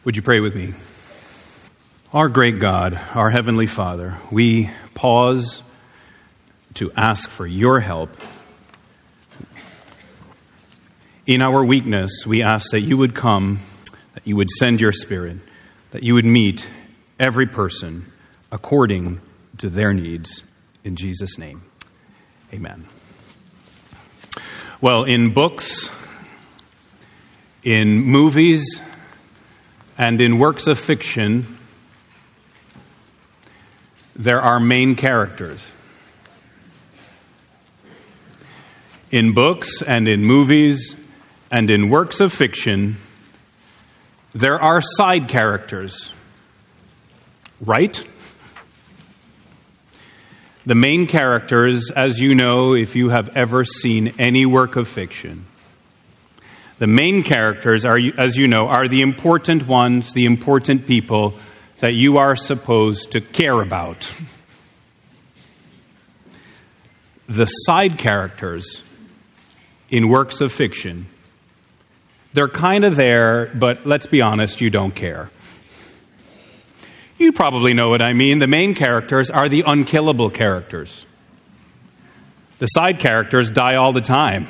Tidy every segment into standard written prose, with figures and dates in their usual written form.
Would you pray with me? Our great God, our Heavenly Father, we pause to ask for your help. In our weakness, we ask that you would come, that you would send your Spirit, that you would meet every person according to their needs. In Jesus' name, amen. Well, in books, in movies, and in works of fiction, there are main characters. In books and in movies and in works of fiction, there are side characters. Right? The main characters, as you know, if you have ever seen any work of fiction, the main characters, as you know, are the important ones, the important people that you are supposed to care about. The side characters in works of fiction, they're kind of there, but let's be honest, you don't care. You probably know what I mean. The main characters are the unkillable characters. The side characters die all the time.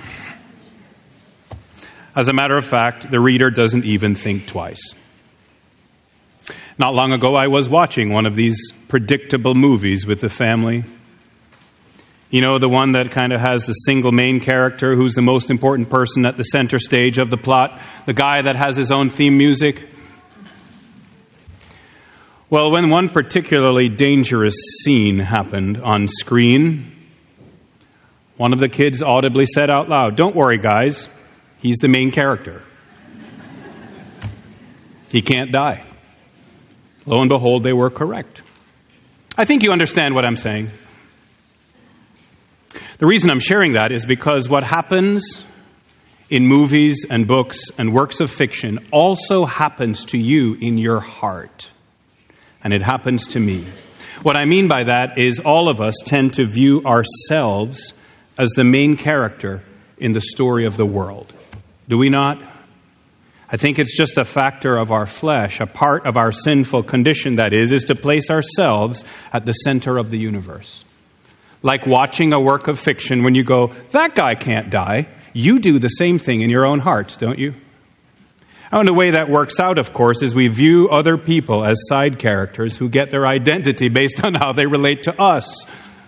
As a matter of fact, the reader doesn't even think twice. Not long ago, I was watching one of these predictable movies with the family. You know, the one that kind of has the single main character who's the most important person at the center stage of the plot, the guy that has his own theme music. Well, when one particularly dangerous scene happened on screen, one of the kids audibly said out loud, "Don't worry, guys. He's the main character. He can't die." Lo and behold, they were correct. I think you understand what I'm saying. The reason I'm sharing that is because what happens in movies and books and works of fiction also happens to you in your heart. And it happens to me. What I mean by that is all of us tend to view ourselves as the main character in the story of the world. Do we not? I think it's just a factor of our flesh, a part of our sinful condition, that is to place ourselves at the center of the universe. Like watching a work of fiction, when you go, "That guy can't die," you do the same thing in your own hearts, don't you? And the way that works out, of course, is we view other people as side characters who get their identity based on how they relate to us.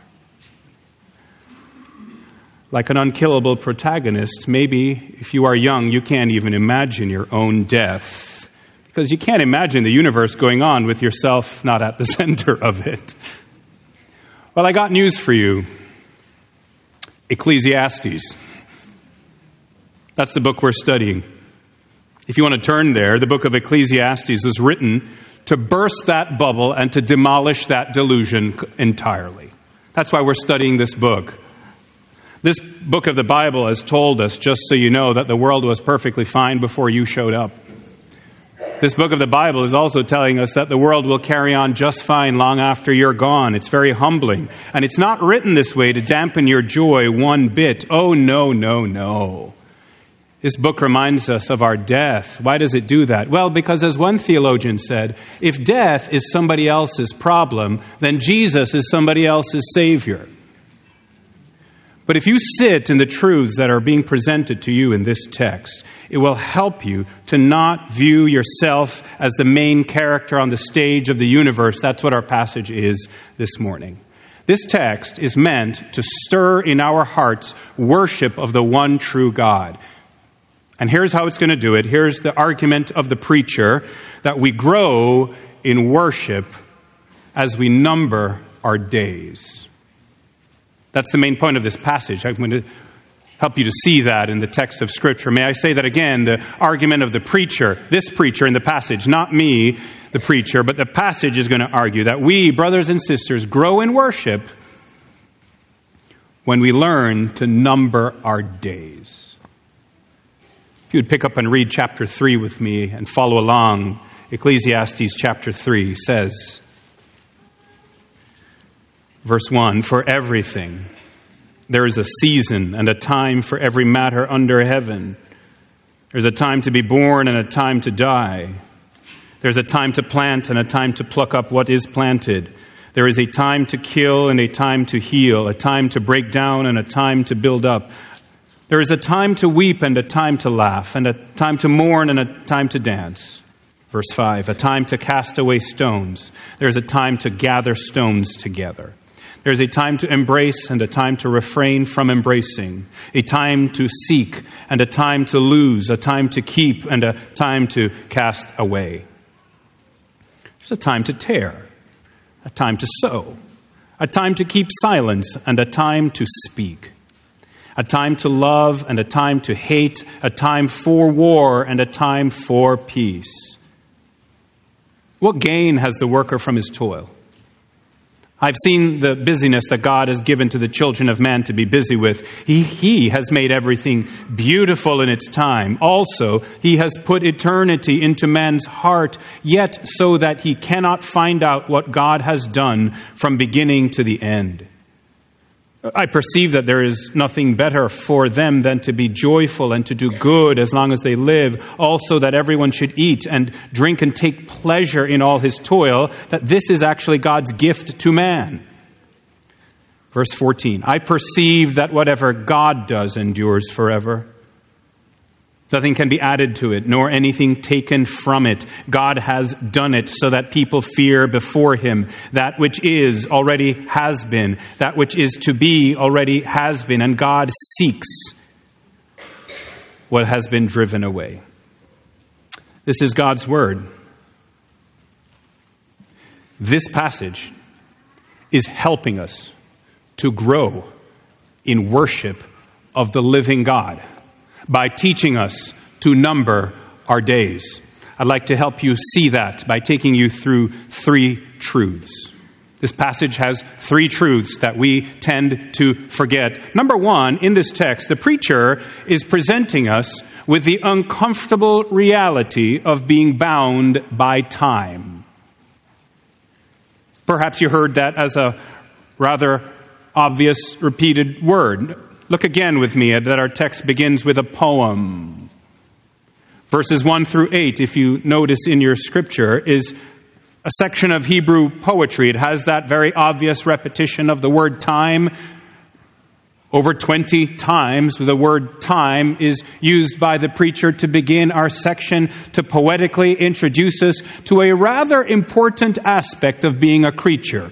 Like an unkillable protagonist, maybe if you are young, you can't even imagine your own death, because you can't imagine the universe going on with yourself not at the center of it. Well, I got news for you. Ecclesiastes. That's the book we're studying. If you want to turn there, the book of Ecclesiastes was written to burst that bubble and to demolish that delusion entirely. That's why we're studying this book. This book of the Bible has told us, just so you know, that the world was perfectly fine before you showed up. This book of the Bible is also telling us that the world will carry on just fine long after you're gone. It's very humbling. And it's not written this way to dampen your joy one bit. Oh, no, no, no. This book reminds us of our death. Why does it do that? Well, because as one theologian said, if death is somebody else's problem, then Jesus is somebody else's Savior. But if you sit in the truths that are being presented to you in this text, it will help you to not view yourself as the main character on the stage of the universe. That's what our passage is this morning. This text is meant to stir in our hearts worship of the one true God. And here's how it's going to do it. Here's the argument of the preacher, that we grow in worship as we number our days. That's the main point of this passage. I'm going to help you to see that in the text of Scripture. May I say that again? The argument of the preacher, this preacher in the passage, not me, the preacher, but the passage is going to argue that we, brothers and sisters, grow in worship when we learn to number our days. If you would pick up and read chapter 3 with me and follow along, Ecclesiastes chapter 3 says, verse 1, "For everything there is a season and a time for every matter under heaven. There's a time to be born and a time to die. There's a time to plant and a time to pluck up what is planted. There is a time to kill and a time to heal, a time to break down and a time to build up. There is a time to weep and a time to laugh, and a time to mourn and a time to dance. Verse 5, a time to cast away stones. There is a time to gather stones together. There is a time to embrace and a time to refrain from embracing, a time to seek and a time to lose, a time to keep and a time to cast away. There's a time to tear, a time to sow, a time to keep silence and a time to speak, a time to love and a time to hate, a time for war and a time for peace. What gain has the worker from his toil? I've seen the busyness that God has given to the children of man to be busy with. He has made everything beautiful in its time. Also, He has put eternity into man's heart, yet so that he cannot find out what God has done from beginning to the end. I perceive that there is nothing better for them than to be joyful and to do good as long as they live. Also that everyone should eat and drink and take pleasure in all his toil, that this is actually God's gift to man. Verse 14, I perceive that whatever God does endures forever. Nothing can be added to it, nor anything taken from it. God has done it so that people fear before Him. That which is already has been. That which is to be already has been. And God seeks what has been driven away. This is God's word. This passage is helping us to grow in worship of the living God by teaching us to number our days. I'd like to help you see that by taking you through three truths. This passage has three truths that we tend to forget. Number one, in this text, the preacher is presenting us with the uncomfortable reality of being bound by time. Perhaps you heard that as a rather obvious repeated word. Look again with me that our text begins with a poem. Verses 1 through 8, if you notice in your scripture, is a section of Hebrew poetry. It has that very obvious repetition of the word time. Over 20 times the word time is used by the preacher to begin our section to poetically introduce us to a rather important aspect of being a creature.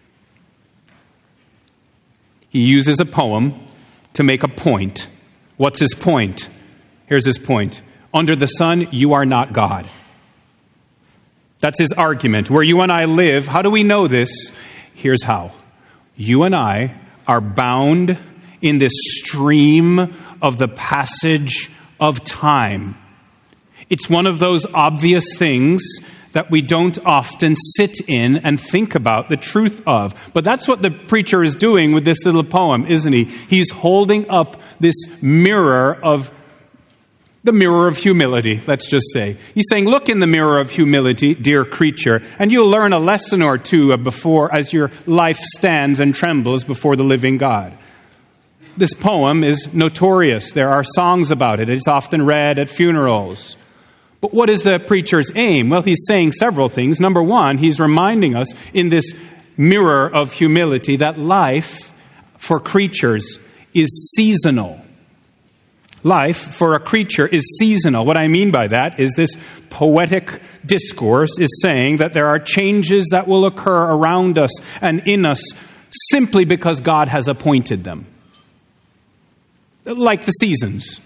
He uses a poem to make a point. What's his point? Here's his point. Under the sun, you are not God. That's his argument. Where you and I live, how do we know this? Here's how. You and I are bound in this stream of the passage of time. It's one of those obvious things that we don't often sit in and think about the truth of. But that's what the preacher is doing with this little poem, isn't he? He's holding up this mirror of the mirror of humility, let's just say. He's saying, look in the mirror of humility, dear creature, and you'll learn a lesson or two before as your life stands and trembles before the living God. This poem is notorious. There are songs about it. It's often read at funerals. But what is the preacher's aim? Well, he's saying several things. Number one, he's reminding us in this mirror of humility that life for creatures is seasonal. Life for a creature is seasonal. What I mean by that is this poetic discourse is saying that there are changes that will occur around us and in us simply because God has appointed them. Like the seasons.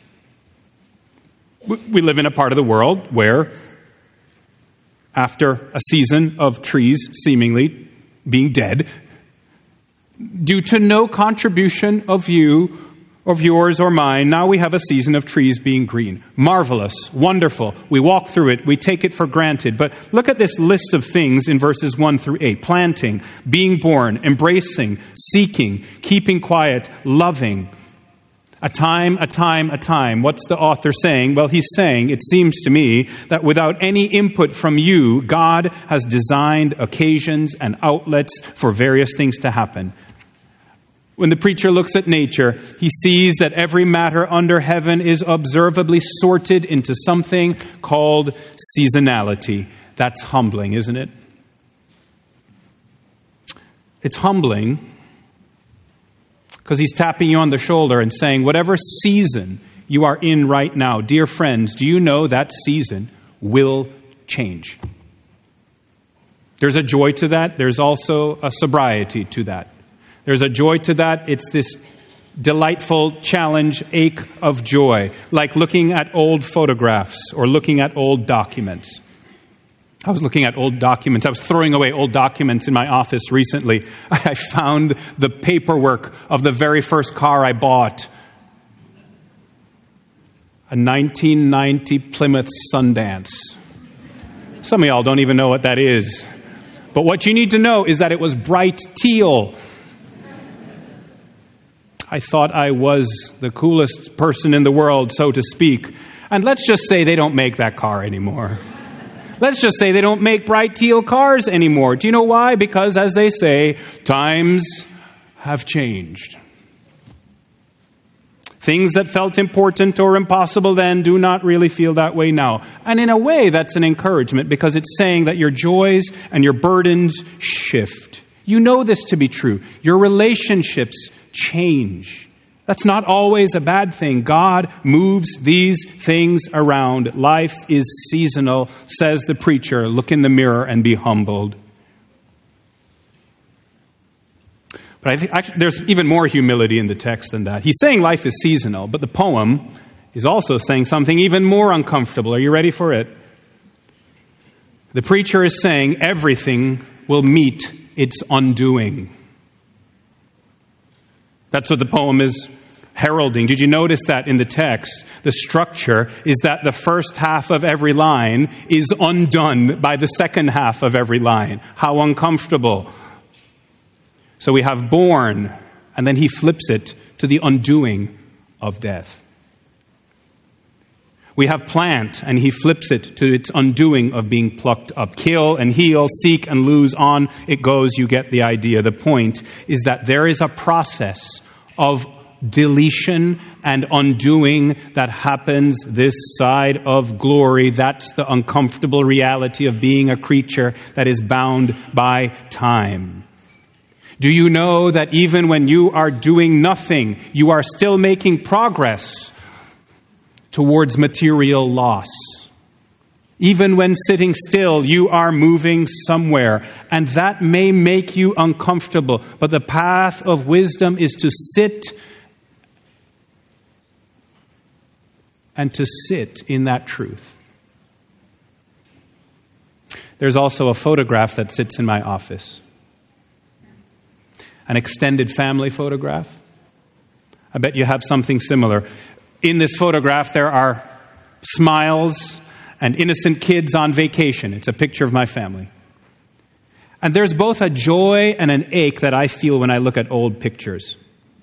We live in a part of the world where, after a season of trees seemingly being dead, due to no contribution of yours or mine, now we have a season of trees being green. Marvelous, wonderful. We walk through it. We take it for granted. But look at this list of things in verses 1 through 8. Planting, being born, embracing, seeking, keeping quiet, loving. A time. What's the author saying? Well, he's saying, it seems to me, that without any input from you, God has designed occasions and outlets for various things to happen. When the preacher looks at nature, he sees that every matter under heaven is observably sorted into something called seasonality. That's humbling, isn't it? It's humbling because he's tapping you on the shoulder and saying, whatever season you are in right now, dear friends, do you know that season will change? There's a joy to that. There's also a sobriety to that. There's a joy to that. It's this delightful challenge, ache of joy, like looking at old photographs or looking at old documents. I was looking at old documents. I was throwing away old documents in my office recently. I found the paperwork of the very first car I bought. A 1990 Plymouth Sundance. Some of y'all don't even know what that is. But what you need to know is that it was bright teal. I thought I was the coolest person in the world, so to speak. And let's just say they don't make that car anymore. Let's just say they don't make bright teal cars anymore. Do you know why? Because, as they say, times have changed. Things that felt important or impossible then do not really feel that way now. And in a way, that's an encouragement because it's saying that your joys and your burdens shift. You know this to be true. Your relationships change. That's not always a bad thing. God moves these things around. Life is seasonal, says the preacher. Look in the mirror and be humbled. But I think actually, there's even more humility in the text than that. He's saying life is seasonal, but the poem is also saying something even more uncomfortable. Are you ready for it? The preacher is saying everything will meet its undoing. That's what the poem is heralding. Did you notice that in the text? The structure is that the first half of every line is undone by the second half of every line. How uncomfortable. So we have born, and then he flips it to the undoing of death. We have plant, and he flips it to its undoing of being plucked up. Kill and heal, seek and lose, on it goes. You get the idea. The point is that there is a process of deletion and undoing that happens this side of glory. That's the uncomfortable reality of being a creature that is bound by time. Do you know that even when you are doing nothing, you are still making progress towards material loss? Even when sitting still, you are moving somewhere. And that may make you uncomfortable. But the path of wisdom is to sit and to sit in that truth. There's also a photograph that sits in my office. An extended family photograph. I bet you have something similar. In this photograph, there are smiles and innocent kids on vacation. It's a picture of my family. And there's both a joy and an ache that I feel when I look at old pictures.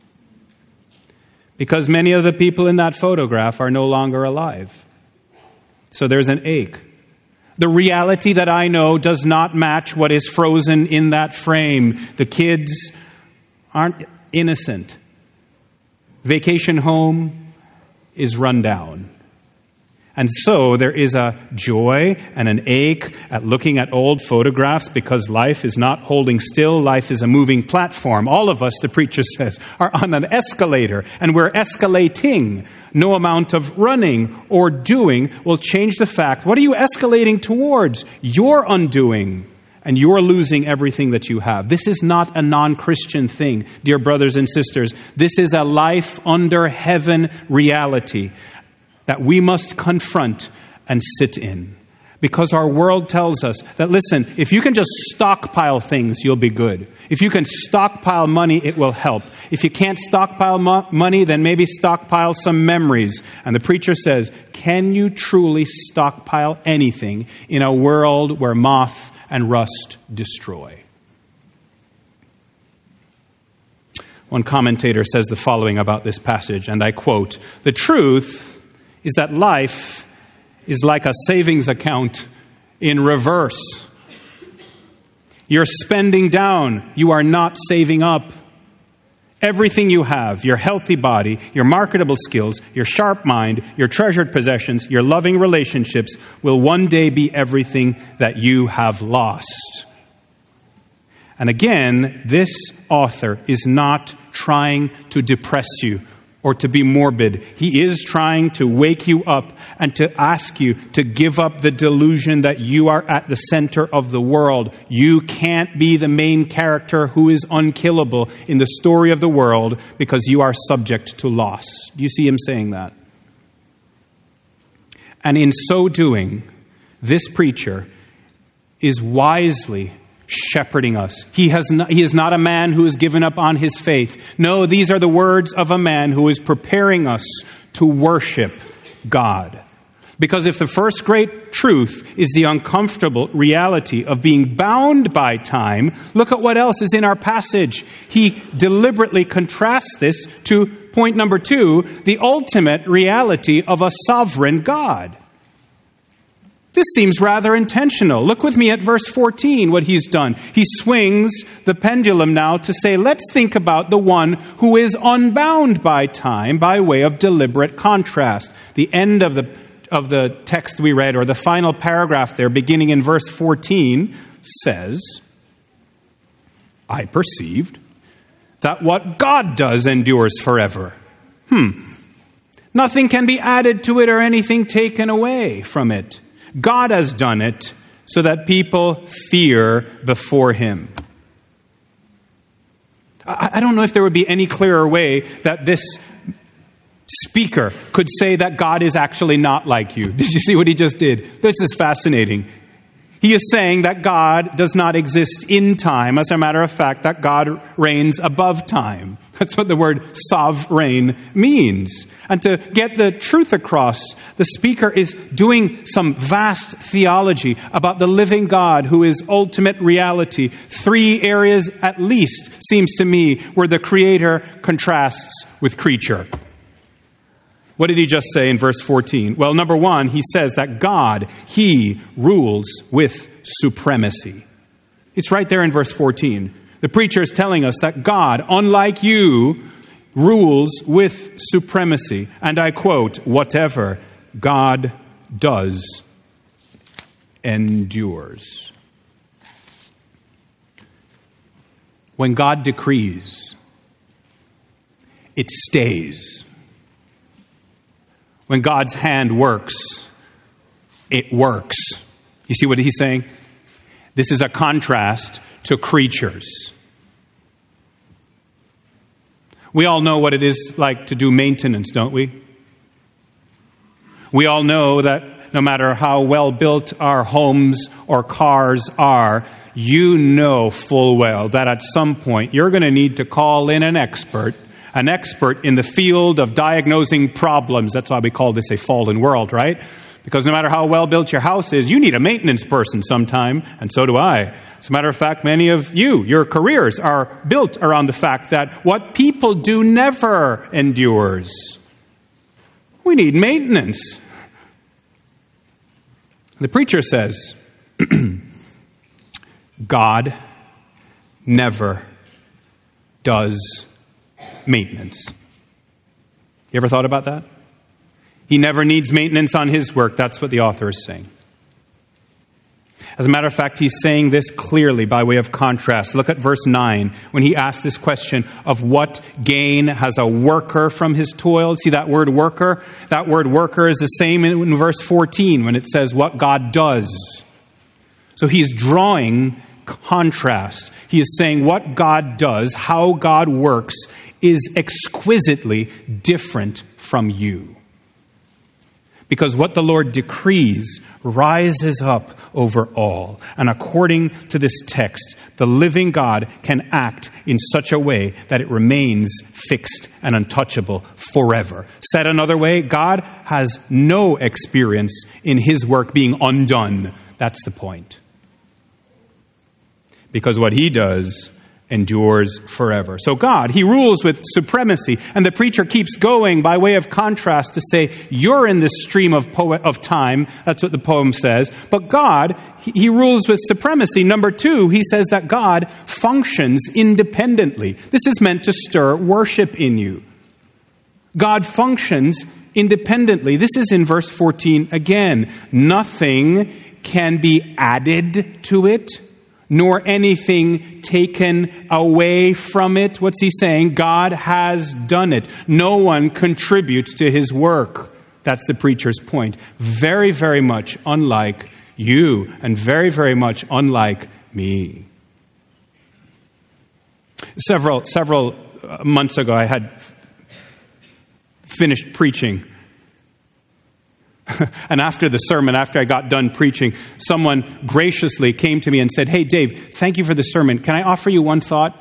Because many of the people in that photograph are no longer alive. So there's an ache. The reality that I know does not match what is frozen in that frame. The kids aren't innocent. Vacation home is run down. And so there is a joy and an ache at looking at old photographs because life is not holding still. Life is a moving platform. All of us, the preacher says, are on an escalator and we're escalating. No amount of running or doing will change the fact. What are you escalating towards? Your undoing. And you're losing everything that you have. This is not a non-Christian thing, dear brothers and sisters. This is a life under heaven reality that we must confront and sit in. Because our world tells us that, listen, if you can just stockpile things, you'll be good. If you can stockpile money, it will help. If you can't stockpile money, then maybe stockpile some memories. And the preacher says, can you truly stockpile anything in a world where moth and rust destroy? One commentator says the following about this passage, and I quote, "The truth is that life is like a savings account in reverse. You're spending down, you are not saving up. Everything you have, your healthy body, your marketable skills, your sharp mind, your treasured possessions, your loving relationships will one day be everything that you have lost. And again, this author is not trying to depress you or to be morbid. He is trying to wake you up and to ask you to give up the delusion that you are at the center of the world. You can't be the main character who is unkillable in the story of the world because you are subject to loss. Do you see him saying that? And in so doing, this preacher is wisely shepherding us. He is not a man who has given up on his faith. No, these are the words of a man who is preparing us to worship God. Because if the first great truth is the uncomfortable reality of being bound by time, look at what else is in our passage. He deliberately contrasts this to point number 2, the ultimate reality of a sovereign God. This seems rather intentional. Look with me at verse 14, what he's done. He swings the pendulum now to say, let's think about the one who is unbound by time by way of deliberate contrast. The end of the text we read, or the final paragraph there, beginning in verse 14, says, I perceived that what God does endures forever. Nothing can be added to it or anything taken away from it. God has done it so that people fear before him. I don't know if there would be any clearer way that this speaker could say that God is actually not like you. Did you see what he just did? This is fascinating. He is saying that God does not exist in time. As a matter of fact, that God reigns above time. That's what the word sovereign means. And to get the truth across, the speaker is doing some vast theology about the living God who is ultimate reality. 3 areas at least, seems to me, where the Creator contrasts with creature. What did he just say in verse 14? Well, number 1, he says that God, he rules with supremacy. It's right there in verse 14. The preacher is telling us that God, unlike you, rules with supremacy. And I quote, whatever God does endures. When God decrees, it stays. When God's hand works, it works. You see what he's saying? This is a contrast to creatures. We all know what it is like to do maintenance, don't we? We all know that no matter how well built our homes or cars are, you know full well that at some point you're going to need to call in an expert in the field of diagnosing problems. That's why we call this a fallen world, right? Because no matter how well built your house is, you need a maintenance person sometime, and so do I. As a matter of fact, many of you, your careers are built around the fact that what people do never endures. We need maintenance. The preacher says, God never does maintenance. You ever thought about that? He never needs maintenance on his work. That's what the author is saying. As a matter of fact, he's saying this clearly by way of contrast. Look at verse 9 when he asks this question of what gain has a worker from his toil. See that word worker? That word worker is the same in verse 14 when it says what God does. So he's drawing contrast. He is saying what God does, how God works, is exquisitely different from you. Because what the Lord decrees rises up over all. And according to this text, the living God can act in such a way that it remains fixed and untouchable forever. Said another way, God has no experience in his work being undone. That's the point. Because what he does endures forever. So God, He rules with supremacy, and the preacher keeps going by way of contrast to say, you're in this stream of time. That's what the poem says. But God, He rules with supremacy. Number two, he says that God functions independently. This is meant to stir worship in you. God functions independently. This is in verse 14 again. Nothing can be added to it, nor anything taken away from it. What's he saying? God has done it. No one contributes to his work. That's the preacher's point. Very, very much unlike you, and very, very much unlike me. Several months ago, I had finished preaching. And after the sermon, after I got done preaching, someone graciously came to me and said, "Hey, Dave, thank you for the sermon. Can I offer you one thought?"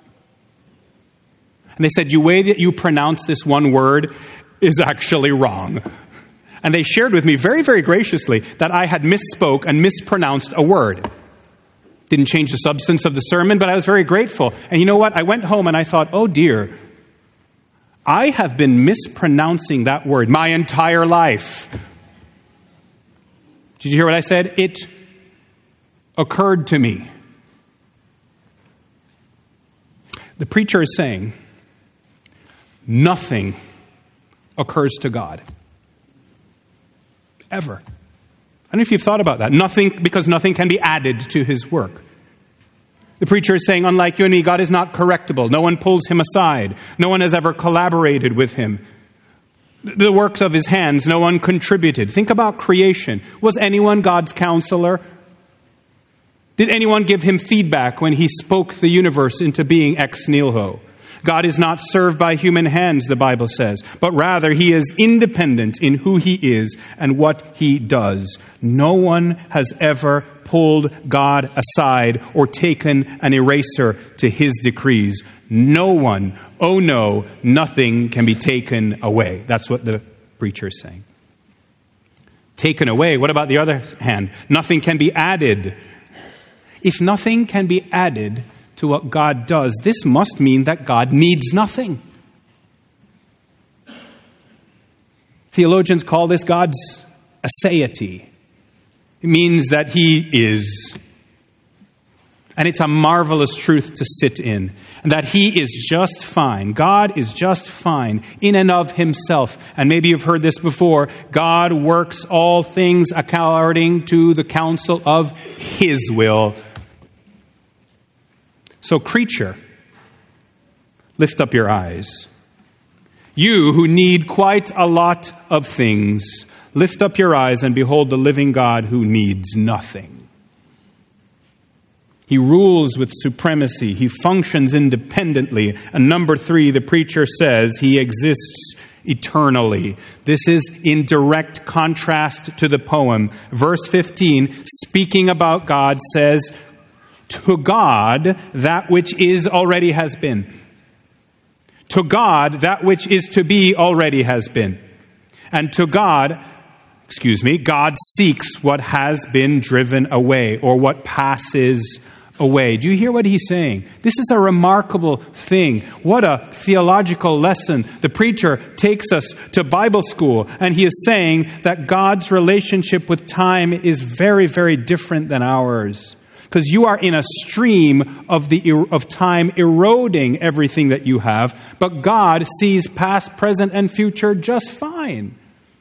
And they said, "The way that you pronounce this one word is actually wrong." And they shared with me very, very graciously that I had misspoke and mispronounced a word. Didn't change the substance of the sermon, but I was very grateful. And you know what? I went home and I thought, oh dear, I have been mispronouncing that word my entire life. Did you hear what I said? It occurred to me. The preacher is saying, nothing occurs to God. Ever. I don't know if you've thought about that. Nothing, because nothing can be added to his work. The preacher is saying, unlike you and me, God is not correctable. No one pulls him aside. No one has ever collaborated with him. The works of his hands, no one contributed. Think about creation. Was anyone God's counselor? Did anyone give him feedback when he spoke the universe into being ex nihilo? God is not served by human hands, the Bible says, but rather he is independent in who he is and what he does. No one has ever pulled God aside or taken an eraser to his decrees. No one, oh no, nothing can be taken away. That's what the preacher is saying. Taken away. What about the other hand? Nothing can be added. If nothing can be added to what God does, this must mean that God needs nothing. Theologians call this God's aseity. It means that he is. And it's a marvelous truth to sit in. And that he is just fine. God is just fine in and of himself. And maybe you've heard this before. God works all things according to the counsel of his will. So, creature, lift up your eyes. You who need quite a lot of things, lift up your eyes and behold the living God who needs nothing. He rules with supremacy. He functions independently. And number 3, the preacher says he exists eternally. This is in direct contrast to the poem. Verse 15, speaking about God, says, to God, that which is already has been. To God, that which is to be already has been. And to God, God seeks what has been driven away or what passes away. Do you hear what he's saying? This is a remarkable thing. What a theological lesson. The preacher takes us to Bible school, and he is saying that God's relationship with time is very, very different than ours. Because you are in a stream of time eroding everything that you have, but God sees past, present, and future just fine.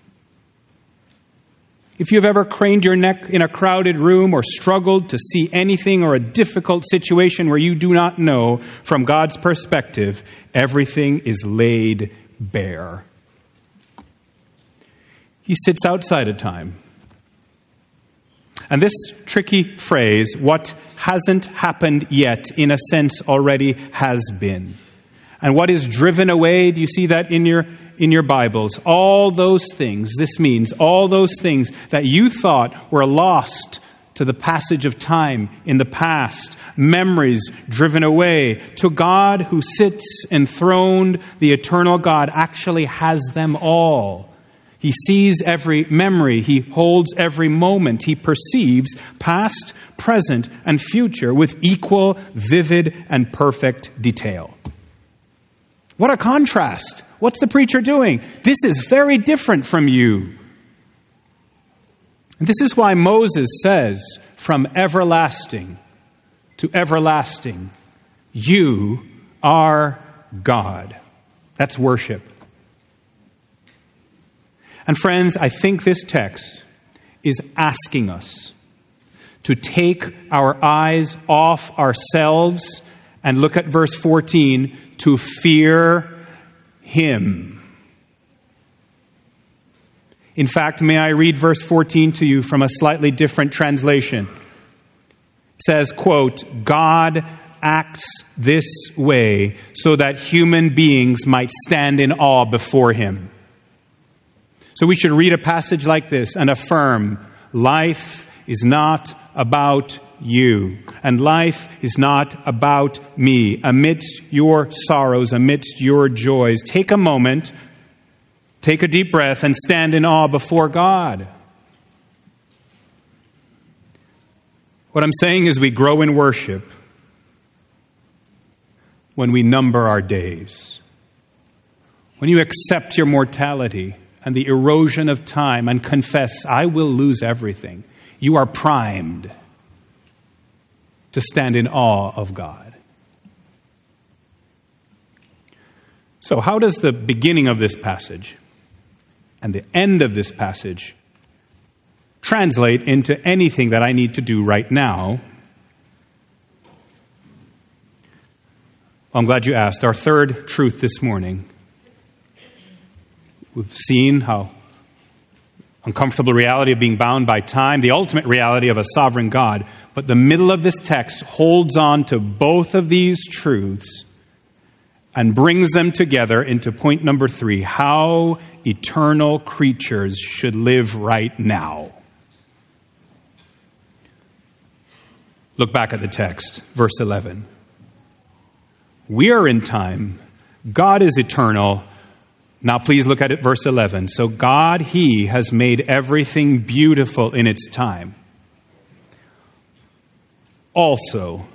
If you've ever craned your neck in a crowded room or struggled to see anything or a difficult situation where you do not know, from God's perspective, everything is laid bare. He sits outside of time. And this tricky phrase, what hasn't happened yet, in a sense already has been. And what is driven away, do you see that in your Bibles? All those things, this means all those things that you thought were lost to the passage of time in the past, memories driven away, to God who sits enthroned, the eternal God actually has them all. He sees every memory. He holds every moment. He perceives past, present, and future with equal, vivid, and perfect detail. What a contrast. What's the preacher doing? This is very different from you. And this is why Moses says, from everlasting to everlasting, you are God. That's worship. And friends, I think this text is asking us to take our eyes off ourselves and look at verse 14, to fear Him. In fact, may I read verse 14 to you from a slightly different translation. It says, quote, God acts this way so that human beings might stand in awe before Him. So we should read a passage like this and affirm, life is not about you, and life is not about me. Amidst your sorrows, amidst your joys, take a moment, take a deep breath, and stand in awe before God. What I'm saying is we grow in worship when we number our days. When you accept your mortality and the erosion of time and confess, I will lose everything, you are primed to stand in awe of God. So how does the beginning of this passage and the end of this passage translate into anything that I need to do right now? Well, I'm glad you asked. Our third truth this morning. We've seen how uncomfortable reality of being bound by time, the ultimate reality of a sovereign God. But the middle of this text holds on to both of these truths and brings them together into point number 3, how eternal creatures should live right now. Look back at the text, verse 11. We are in time. God is eternal. Now please look at it, verse 11. So God, He has made everything beautiful in its time. Also,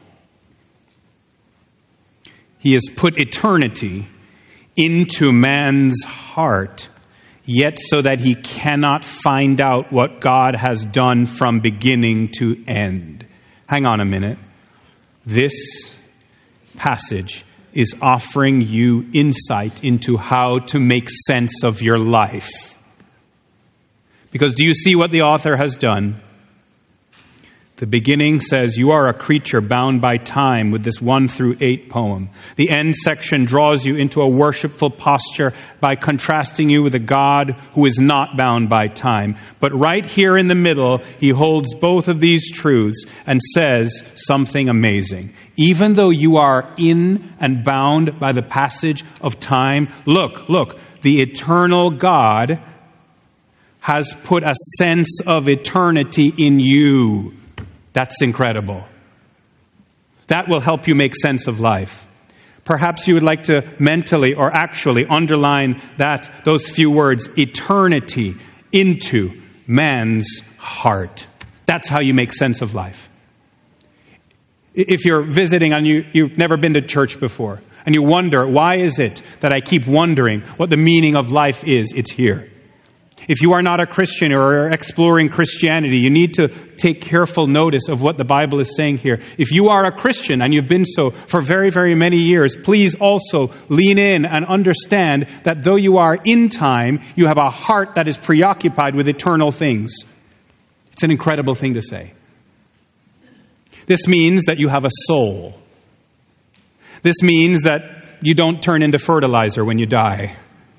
He has put eternity into man's heart, yet so that he cannot find out what God has done from beginning to end. Hang on a minute. This passage is offering you insight into how to make sense of your life. Because do you see what the author has done? The beginning says you are a creature bound by time with this 1 through 8 poem. The end section draws you into a worshipful posture by contrasting you with a God who is not bound by time. But right here in the middle, he holds both of these truths and says something amazing. Even though you are in and bound by the passage of time, look, the eternal God has put a sense of eternity in you. That's incredible. That will help you make sense of life. Perhaps you would like to mentally or actually underline those few words, eternity, into man's heart. That's how you make sense of life. If you're visiting and you've never been to church before, and you wonder, why is it that I keep wondering what the meaning of life is? It's here. If you are not a Christian or are exploring Christianity, you need to take careful notice of what the Bible is saying here. If you are a Christian and you've been so for very, very many years, please also lean in and understand that though you are in time, you have a heart that is preoccupied with eternal things. It's an incredible thing to say. This means that you have a soul. This means that you don't turn into fertilizer when you die.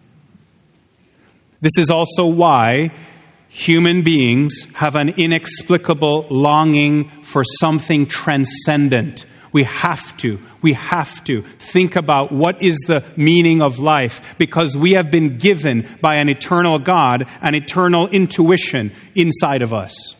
This is also why human beings have an inexplicable longing for something transcendent. We have to think about what is the meaning of life, because we have been given by an eternal God an eternal intuition inside of us.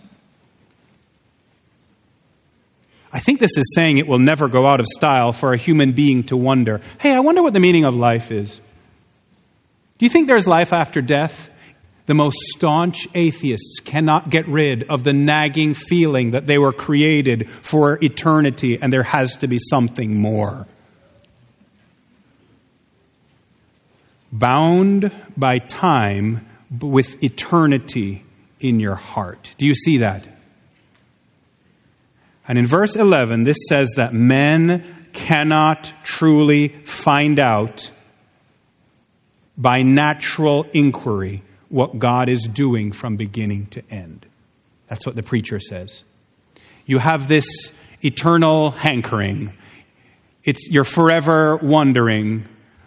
I think this is saying it will never go out of style for a human being to wonder, hey, I wonder what the meaning of life is. Do you think there's life after death? The most staunch atheists cannot get rid of the nagging feeling that they were created for eternity and there has to be something more. Bound by time with eternity in your heart. Do you see that? And in verse 11, this says that men cannot truly find out by natural inquiry what God is doing from beginning to end. That's what the preacher says. You have this eternal hankering. You're forever wondering,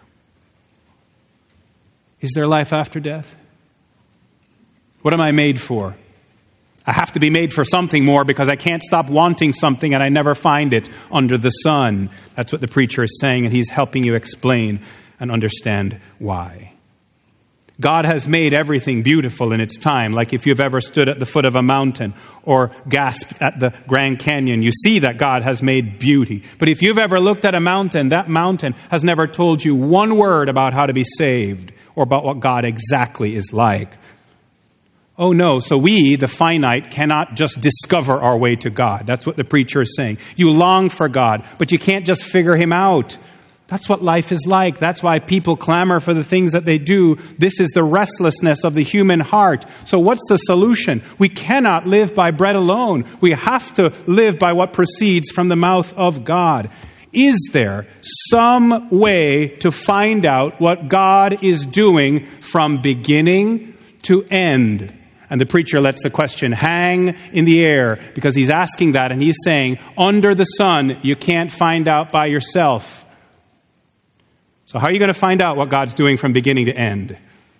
is there life after death? What am I made for? I have to be made for something more because I can't stop wanting something and I never find it under the sun. That's what the preacher is saying, and he's helping you explain and understand why. God has made everything beautiful in its time. Like if you've ever stood at the foot of a mountain or gasped at the Grand Canyon, you see that God has made beauty. But if you've ever looked at a mountain, that mountain has never told you one word about how to be saved or about what God exactly is like. Oh no, so we, the finite, cannot just discover our way to God. That's what the preacher is saying. You long for God, but you can't just figure Him out. That's what life is like. That's why people clamor for the things that they do. This is the restlessness of the human heart. So what's the solution? We cannot live by bread alone. We have to live by what proceeds from the mouth of God. Is there some way to find out what God is doing from beginning to end? And the preacher lets the question hang in the air because he's asking that, and he's saying, under the sun, you can't find out by yourself. So how are you going to find out what God's doing from beginning to end?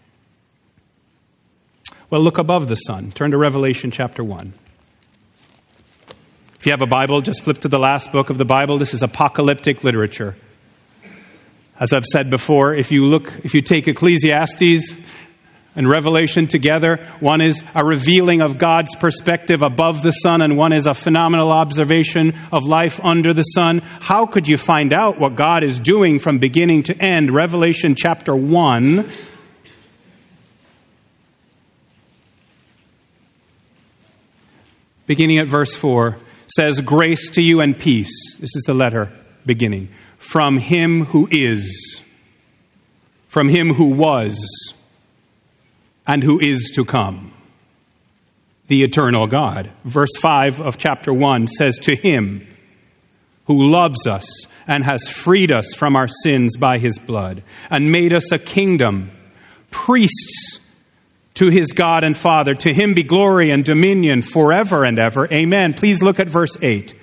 Well, look above the sun. Turn to Revelation chapter 1. If you have a Bible, just flip to the last book of the Bible. This is apocalyptic literature. As I've said before, if you take Ecclesiastes and Revelation together, one is a revealing of God's perspective above the sun, and one is a phenomenal observation of life under the sun. How could you find out what God is doing from beginning to end? Revelation chapter 1. Beginning at verse 4, says, grace to you and peace. This is the letter beginning. From Him who is, from Him who was, and who is to come, the eternal God. Verse 5 of chapter 1 says, to Him who loves us and has freed us from our sins by His blood and made us a kingdom, priests to His God and Father. To Him be glory and dominion forever and ever. Amen. Please look at verse 8.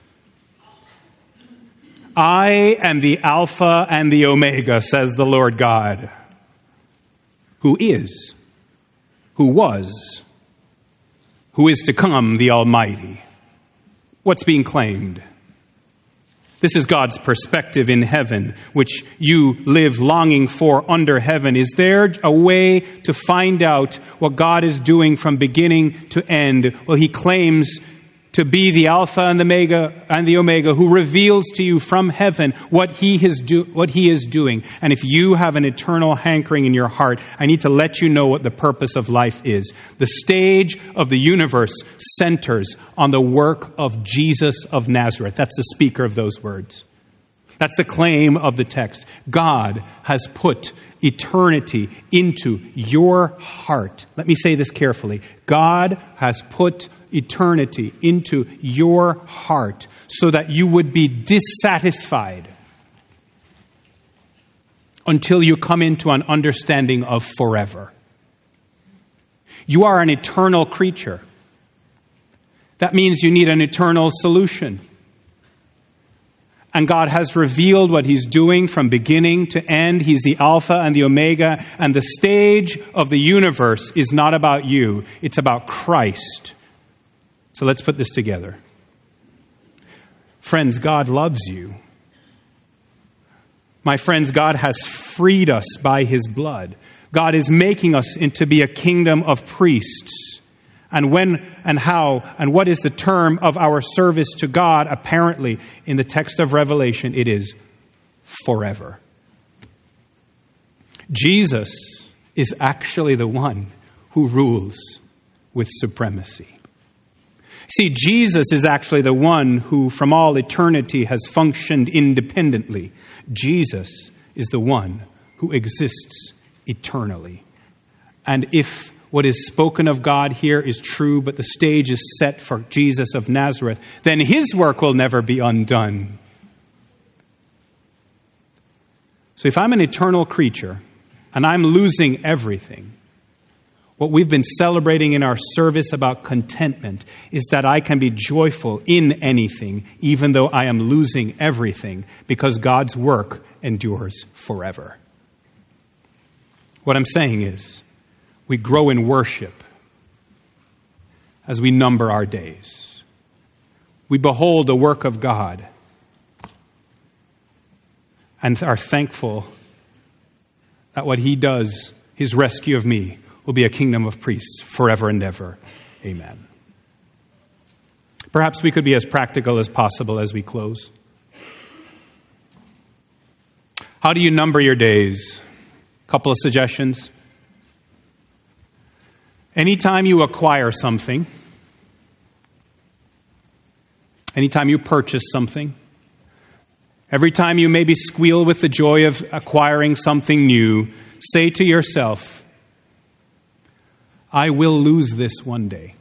I am the Alpha and the Omega, says the Lord God, who is, who was, who is to come, the Almighty. What's being claimed? This is God's perspective in heaven, which you live longing for under heaven. Is there a way to find out what God is doing from beginning to end? Well, He claims to be the Alpha and the Omega, who reveals to you from heaven what He is doing. And if you have an eternal hankering in your heart, I need to let you know what the purpose of life is. The stage of the universe centers on the work of Jesus of Nazareth. That's the speaker of those words. That's the claim of the text. God has put eternity into your heart. Let me say this carefully. God has put eternity into your heart so that you would be dissatisfied until you come into an understanding of forever. You are an eternal creature. That means you need an eternal solution. And God has revealed what He's doing from beginning to end. He's the Alpha and the Omega. And the stage of the universe is not about you. It's about Christ. So let's put this together. Friends, God loves you. My friends, God has freed us by His blood. God is making us to be a kingdom of priests. And when and how and what is the term of our service to God? Apparently, in the text of Revelation, it is forever. Jesus is actually the one who rules with supremacy. See, Jesus is actually the one who from all eternity has functioned independently. Jesus is the one who exists eternally. And if what is spoken of God here is true, but the stage is set for Jesus of Nazareth, then his work will never be undone. So if I'm an eternal creature and I'm losing everything, what we've been celebrating in our service about contentment is that I can be joyful in anything, even though I am losing everything, because God's work endures forever. What I'm saying is, we grow in worship as we number our days. We behold the work of God and are thankful that what he does, his rescue of me, will be a kingdom of priests forever and ever. Amen. Perhaps we could be as practical as possible as we close. How do you number your days? A couple of suggestions. Anytime you acquire something, anytime you purchase something, every time you maybe squeal with the joy of acquiring something new, say to yourself, I will lose this one day.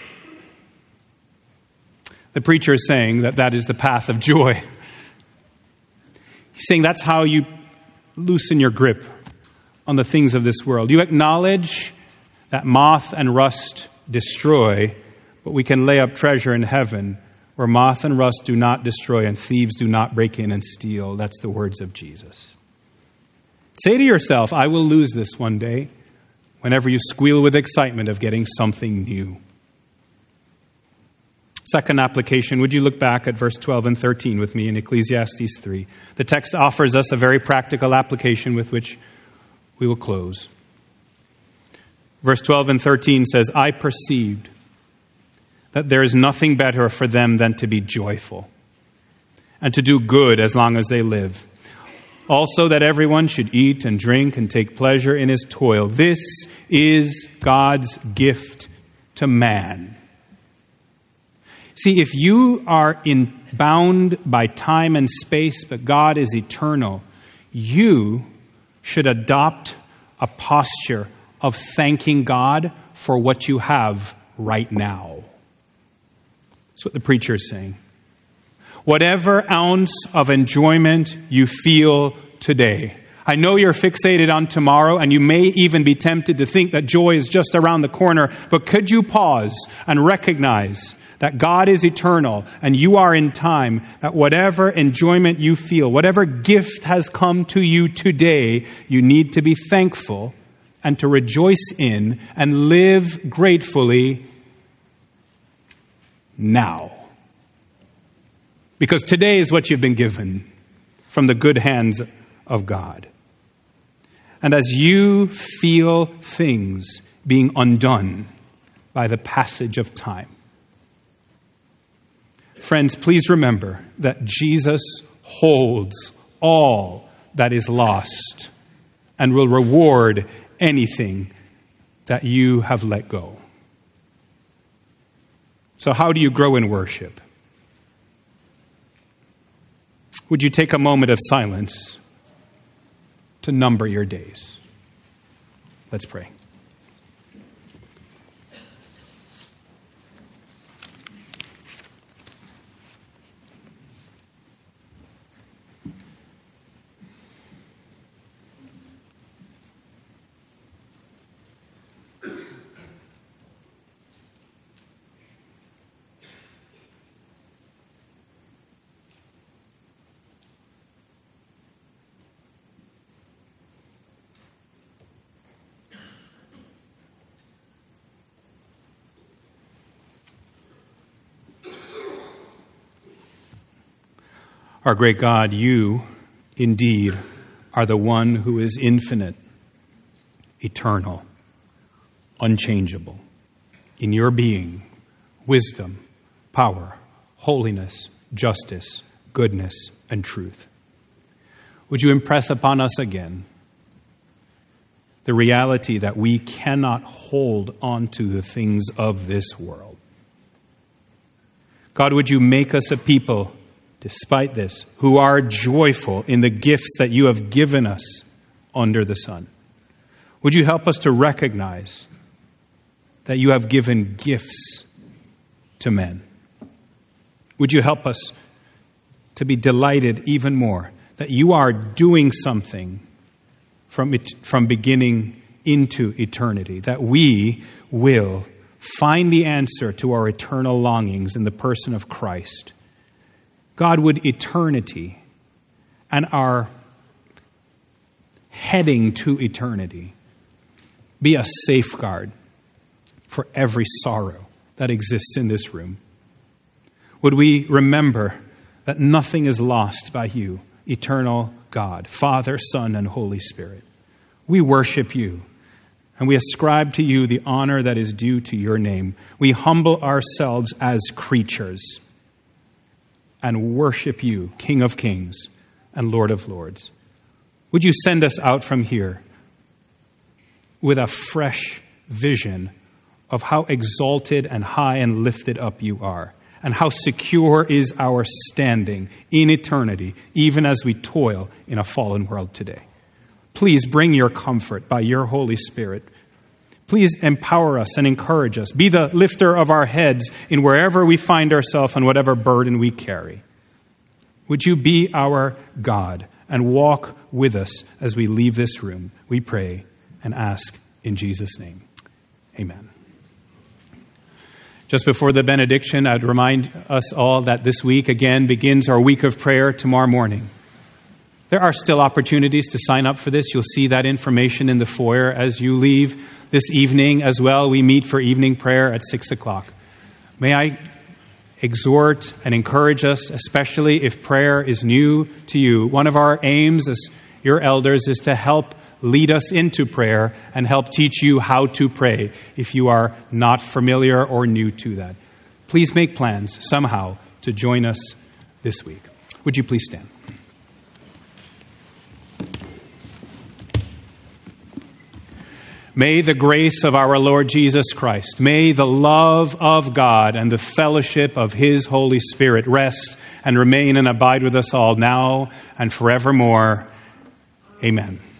The preacher is saying that that is the path of joy. He's saying that's how you loosen your grip on the things of this world. You acknowledge that moth and rust destroy, but we can lay up treasure in heaven where moth and rust do not destroy and thieves do not break in and steal. That's the words of Jesus. Say to yourself, I will lose this one day, whenever you squeal with excitement of getting something new. Second application, would you look back at verse 12 and 13 with me in Ecclesiastes 3? The text offers us a very practical application with which we will close. Verse 12 and 13 says, I perceived that there is nothing better for them than to be joyful and to do good as long as they live. Also that everyone should eat and drink and take pleasure in his toil. This is God's gift to man. See, if you are bound by time and space, but God is eternal, you should adopt a posture of thanking God for what you have right now. That's what the preacher is saying. Whatever ounce of enjoyment you feel today. I know you're fixated on tomorrow, and you may even be tempted to think that joy is just around the corner, but could you pause and recognize that God is eternal and you are in time, that whatever enjoyment you feel, whatever gift has come to you today, you need to be thankful and to rejoice in and live gratefully now. Because today is what you've been given from the good hands of God. And as you feel things being undone by the passage of time, friends, please remember that Jesus holds all that is lost and will reward anything that you have let go. So how do you grow in worship? Would you take a moment of silence to number your days? Let's pray. Our great God, you indeed are the one who is infinite, eternal, unchangeable. In your being, wisdom, power, holiness, justice, goodness, and truth. Would you impress upon us again the reality that we cannot hold on to the things of this world. God, would you make us a people, despite this, who are joyful in the gifts that you have given us under the sun? Would you help us to recognize that you have given gifts to men? Would you help us to be delighted even more that you are doing something from beginning into eternity, that we will find the answer to our eternal longings in the person of Christ. God, would eternity and our heading to eternity be a safeguard for every sorrow that exists in this room? Would we remember that nothing is lost by you, eternal God, Father, Son, and Holy Spirit? We worship you, and we ascribe to you the honor that is due to your name. We humble ourselves as creatures and worship you, King of Kings and Lord of Lords. Would you send us out from here with a fresh vision of how exalted and high and lifted up you are, and how secure is our standing in eternity, even as we toil in a fallen world today. Please bring your comfort by your Holy Spirit. Please empower us and encourage us. Be the lifter of our heads in wherever we find ourselves and whatever burden we carry. Would you be our God and walk with us as we leave this room? We pray and ask in Jesus' name. Amen. Just before the benediction, I'd remind us all that this week again begins our week of prayer tomorrow morning. There are still opportunities to sign up for this. You'll see that information in the foyer as you leave this evening as well. We meet for evening prayer at 6 o'clock. May I exhort and encourage us, especially if prayer is new to you. One of our aims as your elders is to help lead us into prayer and help teach you how to pray if you are not familiar or new to that. Please make plans somehow to join us this week. Would you please stand? May the grace of our Lord Jesus Christ, may the love of God and the fellowship of His Holy Spirit rest and remain and abide with us all now and forevermore. Amen.